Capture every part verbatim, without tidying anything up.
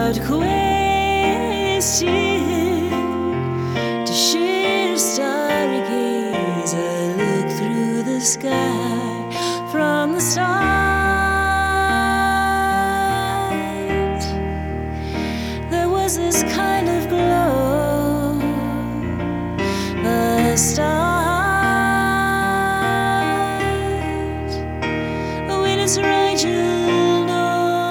without question. To share a starry gaze, I look through the sky from the start. There was this kind of glow, the start. When it's right, you'll know.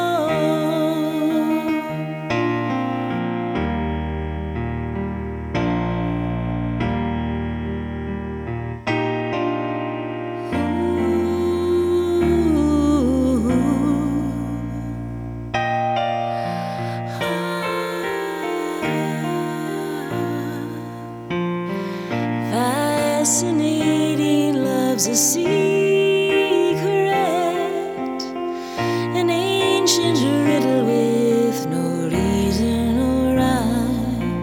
Fascinating love's a secret, an ancient riddle with no reason or rhyme.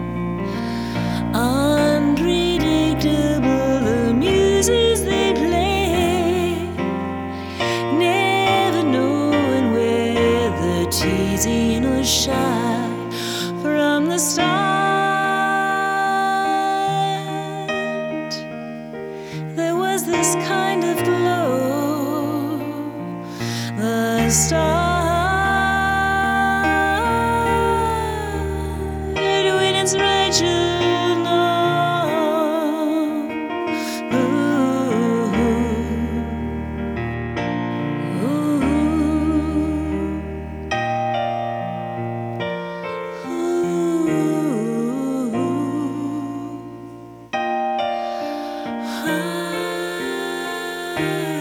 Unpredictable the muses they play, never knowing where the teasing was shy from the start. There was this kind of glow, the start. When it's right, you'll know. Ooh, ooh, ooh.